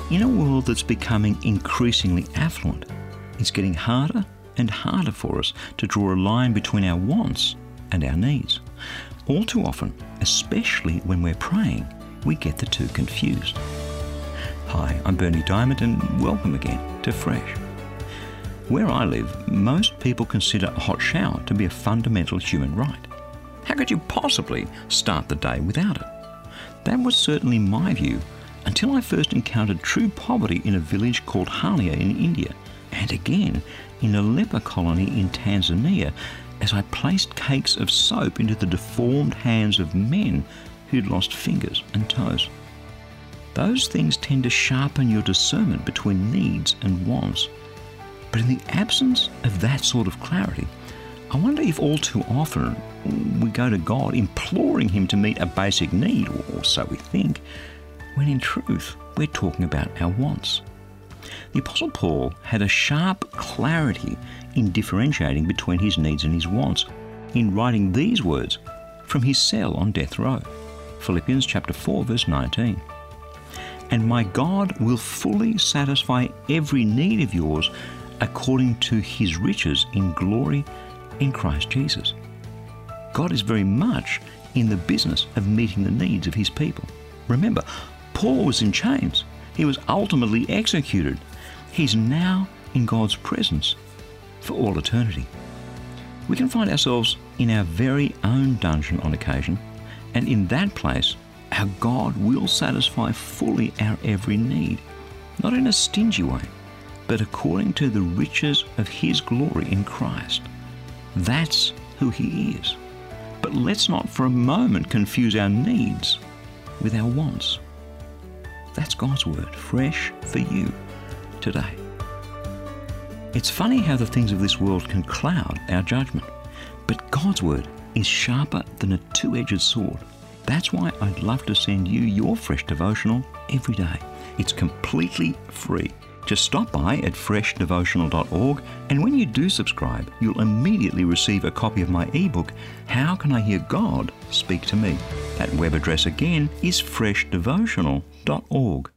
In a world that's becoming increasingly affluent, it's getting harder and harder for us to draw a line between our wants and our needs. All too often, especially when we're praying, we get the two confused. Hi, I'm Berni Dymet and welcome again to Fresh. Where I live, most people consider a hot shower to be a fundamental human right. How could you possibly start the day without it? That was certainly my view until I first encountered true poverty in a village called Halia in India, and again in a leper colony in Tanzania as I placed cakes of soap into the deformed hands of men who'd lost fingers and toes. Those things tend to sharpen your discernment between needs and wants. But in the absence of that sort of clarity, I wonder if all too often we go to God imploring Him to meet a basic need, or so we think, when in truth we're talking about our wants. The Apostle Paul had a sharp clarity in differentiating between his needs and his wants in writing these words from his cell on death row. Philippians chapter 4 verse 19. And my God will fully satisfy every need of yours according to His riches in glory in Christ Jesus. God is very much in the business of meeting the needs of His people. Remember, Paul was in chains. He was ultimately executed. He's now in God's presence for all eternity. We can find ourselves in our very own dungeon on occasion, and in that place, our God will satisfy fully our every need, not in a stingy way, but according to the riches of His glory in Christ. That's who He is. But let's not for a moment confuse our needs with our wants. That's God's word, fresh for you today. It's funny how the things of this world can cloud our judgment, but God's word is sharper than a two-edged sword. That's why I'd love to send you your fresh devotional every day. It's completely free. Just stop by at freshdevotional.org, and when you do subscribe, you'll immediately receive a copy of my ebook, How Can I Hear God Speak to Me? That web address again is freshdevotional.org.